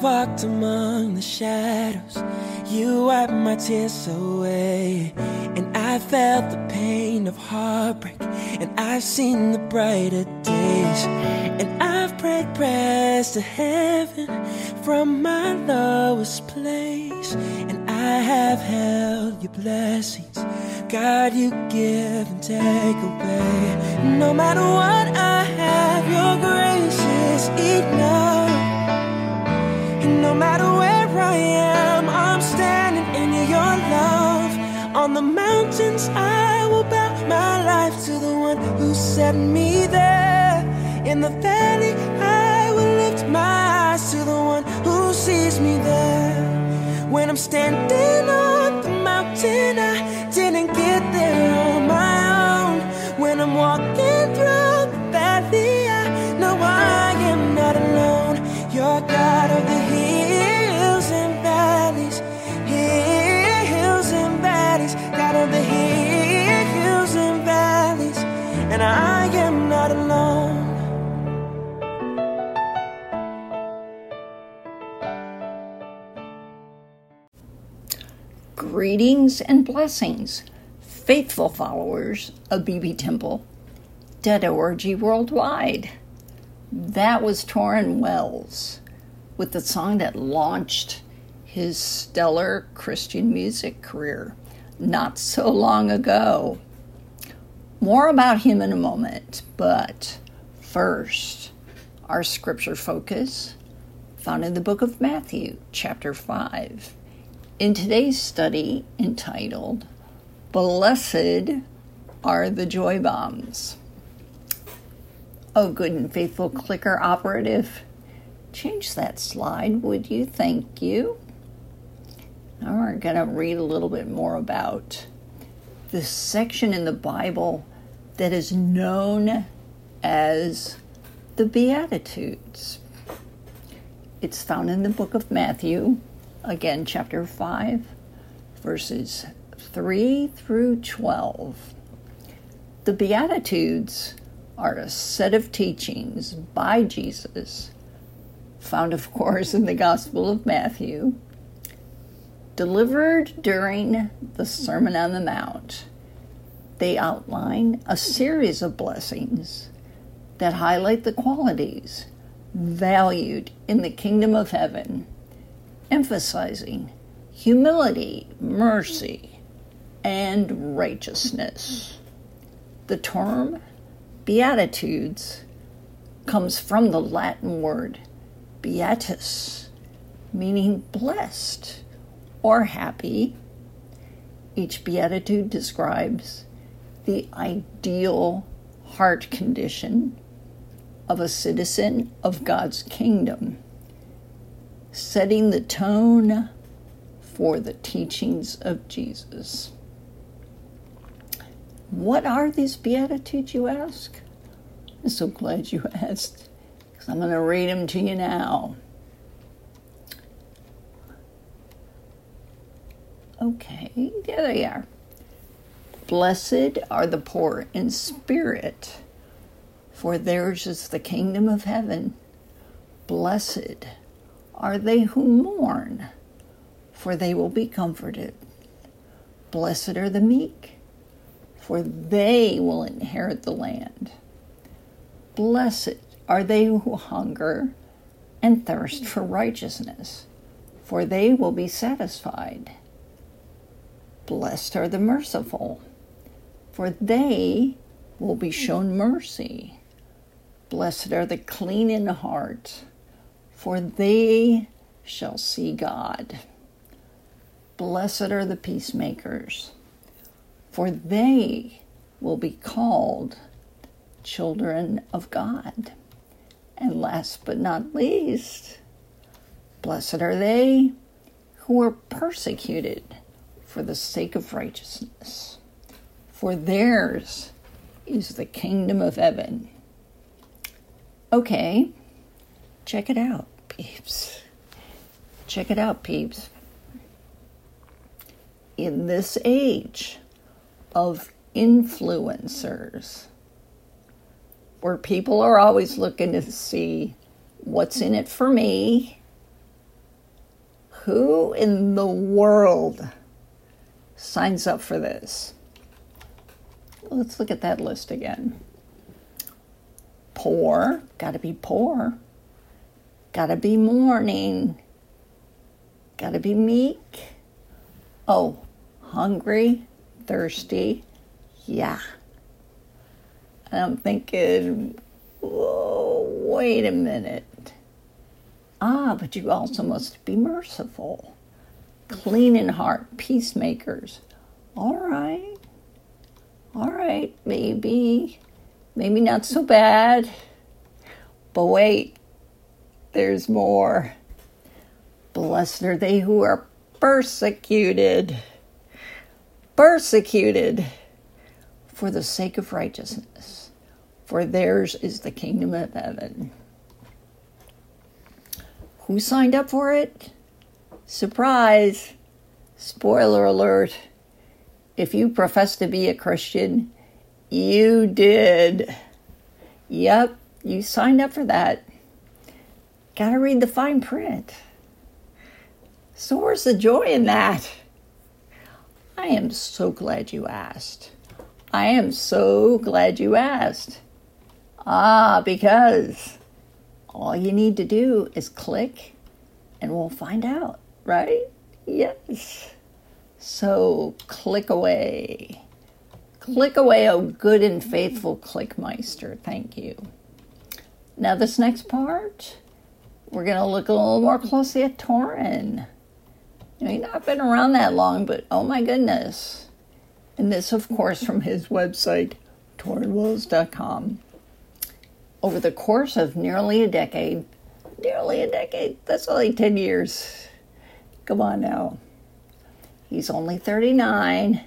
walked among the shadows, you wiped my tears away. And I felt the pain of heartbreak, and I've seen the brighter days. And I've prayed prayers to heaven from my lowest place. And I have held your blessings, God, you give and take away. No matter what I have, your grace is enough. And no matter where I am, I'm standing in your love. On the mountains I will bow my life to the one who set me there. In the valley I will lift my eyes to the one who sees me there. When I'm standing on the mountain, I didn't get there on my own. When I'm walking through the valley, I know I am not alone. You're God of the hills and valleys, hills and valleys, God of the hills and valleys, and I am not alone. Greetings and blessings, faithful followers of BB Temple, .org worldwide. That was Tauren Wells with the song that launched his stellar Christian music career not so long ago. More about him in a moment, but first, our scripture focus found in the book of Matthew, chapter 5. In today's study entitled, Blessed Are the Joy Bombs. Oh, good and faithful clicker operative, change that slide, would you? Thank you. Now we're going to read a little bit more about this section in the Bible that is known as the Beatitudes. It's found in the book of Matthew, again, chapter 5, verses 3 through 12. The Beatitudes are a set of teachings by Jesus, found, of course, in the Gospel of Matthew, delivered during the Sermon on the Mount. They outline a series of blessings that highlight the qualities valued in the kingdom of heaven, emphasizing humility, mercy, and righteousness. The term Beatitudes comes from the Latin word beatus, meaning blessed or happy. Each beatitude describes the ideal heart condition of a citizen of God's kingdom, setting the tone for the teachings of Jesus. What are these Beatitudes, you ask? I'm so glad you asked, because I'm going to read them to you now. Okay, there they are. Blessed are the poor in spirit, for theirs is the kingdom of heaven. Blessed are they who mourn, for they will be comforted. Blessed are the meek, for they will inherit the land. Blessed are they who hunger and thirst for righteousness, for they will be satisfied. Blessed are the merciful, for they will be shown mercy. Blessed are the clean in heart, for they shall see God. Blessed are the peacemakers, for they will be called children of God. And last but not least, blessed are they who are persecuted for the sake of righteousness, for theirs is the kingdom of heaven. Okay, check it out, peeps. Check it out, peeps. In this age of influencers, where people are always looking to see what's in it for me, Who in the world signs up for this? Let's look at that list again. Poor, gotta be poor. Gotta be mourning. Gotta be meek. Oh, hungry, thirsty. Yeah. And I'm thinking, whoa, wait a minute. But you also must be merciful. Clean in heart, peacemakers. All right, maybe not so bad. But wait, there's more. Blessed are they who are persecuted for the sake of righteousness, for theirs is the kingdom of heaven. Who signed up for it? Surprise! Spoiler alert. If you profess to be a Christian, you did. Yep, you signed up for that. Gotta read the fine print. So where's the joy in that? I am so glad you asked. Because all you need to do is click and we'll find out, right? Yes. So click away. Click away, oh good and faithful Clickmeister. Thank you. Now this next part, we're going to look a little more closely at Torrin. He's not been around that long, but oh my goodness. And this, of course, from his website, torrinwells.com. Over the course of nearly a decade, that's only 10 years. Come on now. He's only 39.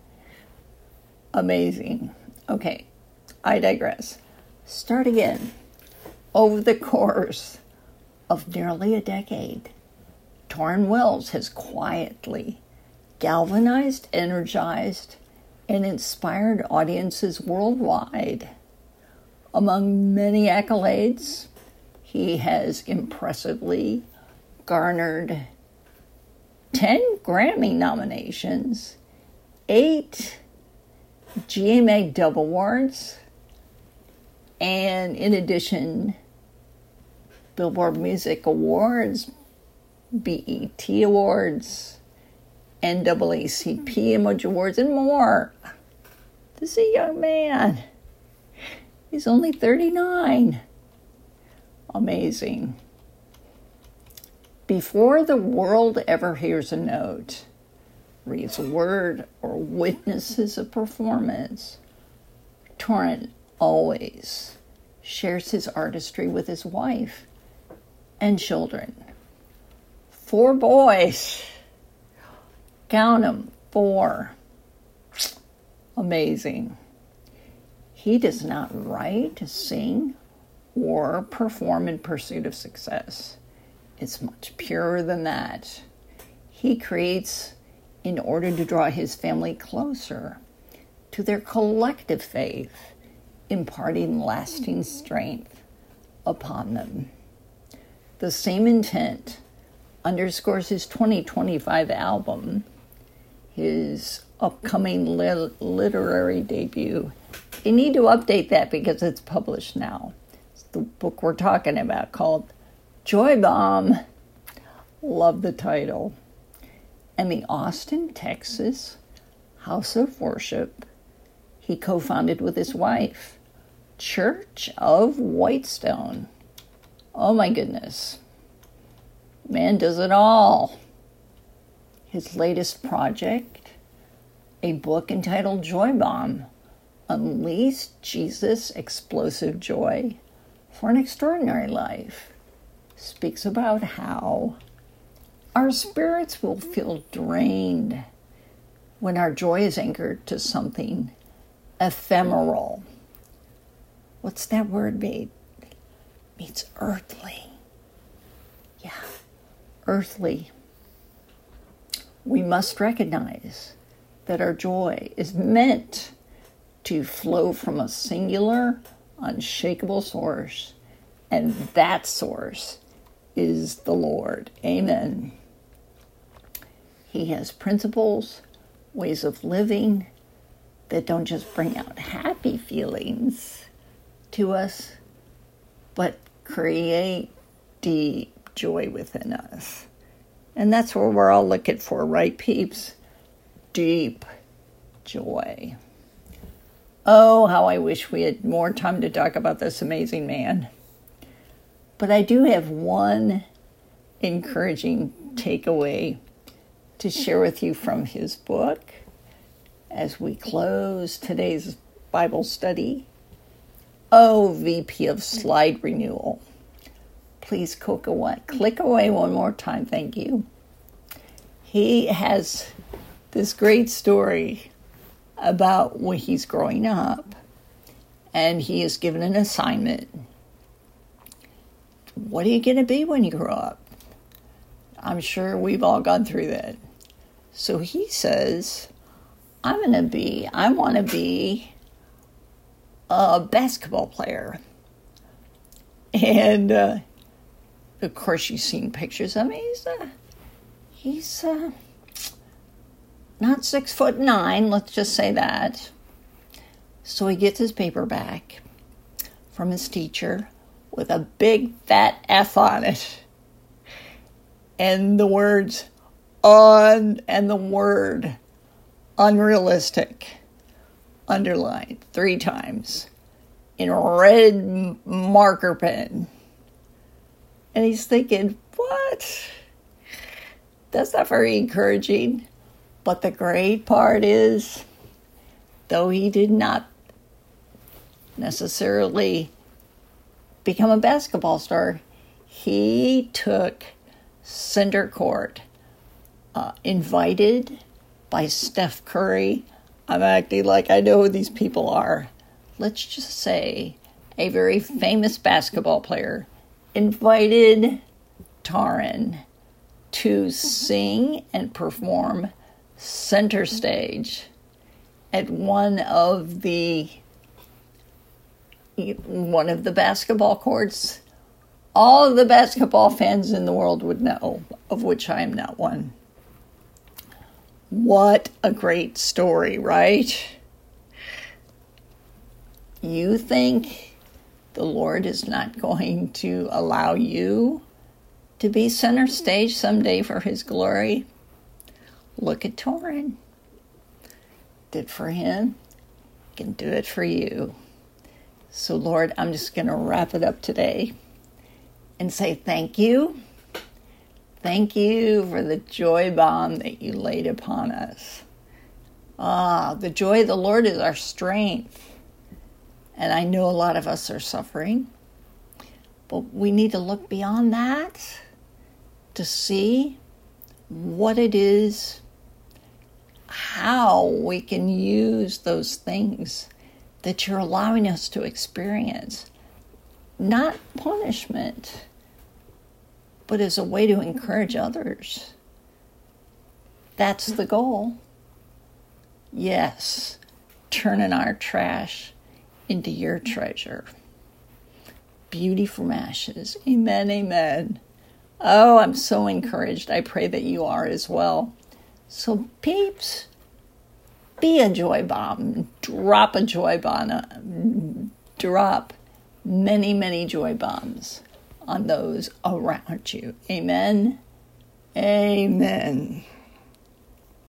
Amazing. Okay, I digress. Start again. Over the course of nearly a decade, Torrin Wells has quietly galvanized, energized, and inspired audiences worldwide. Among many accolades, he has impressively garnered 10 Grammy nominations, 8 GMA Dove Awards, and in addition, Billboard Music Awards, BET Awards, NAACP Image Awards, and more. This is a young man. He's only 39. Amazing. Before the world ever hears a note, reads a word, or witnesses a performance, Torrin always shares his artistry with his wife and children. 4 boys. Count them, 4. Amazing. He does not write, sing, or perform in pursuit of success. It's much purer than that. He creates in order to draw his family closer to their collective faith, imparting lasting strength upon them. The same intent underscores his 2025 album, his upcoming literary debut. They need to update that because it's published now. It's the book we're talking about called Joy Bomb. Love the title. And the Austin, Texas House of Worship he co-founded with his wife, Church of Whitestone. Oh my goodness. Man does it all. His latest project, a book entitled Joy Bomb, Unleash Jesus' Explosive Joy for an Extraordinary Life, speaks about how our spirits will feel drained when our joy is anchored to something ephemeral. What's that word mean? It means earthly. Yeah, earthly. We must recognize that our joy is meant to flow from a singular, unshakable source, and that source is the Lord. Amen. He has principles, ways of living that don't just bring out happy feelings to us, but create deep joy within us. And that's what we're all looking for, right, peeps? Deep joy. Oh, how I wish we had more time to talk about this amazing man. But I do have one encouraging takeaway to share with you from his book as we close today's Bible study. Oh, VP of Slide Renewal. Please click away one more time, thank you. He has this great story about when he's growing up, and he is given an assignment. What are you going to be when you grow up? I'm sure we've all gone through that. So he says, I want to be a basketball player. And, of course, you've seen pictures of him. He's not 6'9", let's just say that. So he gets his paper back from his teacher with a big fat F on it. And the words and the word unrealistic underlined 3 times in a red marker pen. And he's thinking, what? That's not very encouraging. But the great part is, though he did not necessarily become a basketball star, he took center court, invited by Steph Curry. I'm acting like I know who these people are. Let's just say a very famous basketball player invited Taryn to sing and perform center stage at one of the basketball courts all of the basketball fans in the world would know, of which I am not one. What a great story, right? You think the Lord is not going to allow you to be center stage someday for his glory? Look at Torrin. Did for him, can do it for you. So Lord, I'm just going to wrap it up today and say thank you. Thank you for the joy bomb that you laid upon us. The joy of the Lord is our strength. And I know a lot of us are suffering, but we need to look beyond that to see what it is, how we can use those things that you're allowing us to experience. Not punishment, but as a way to encourage others. That's the goal. Yes, turning our trash into your treasure. Beauty from ashes. Amen, amen. Oh, I'm so encouraged. I pray that you are as well. So peeps, be a joy bomb. Drop a joy bomb. Drop many, many joy bombs on those around you. Amen. Amen.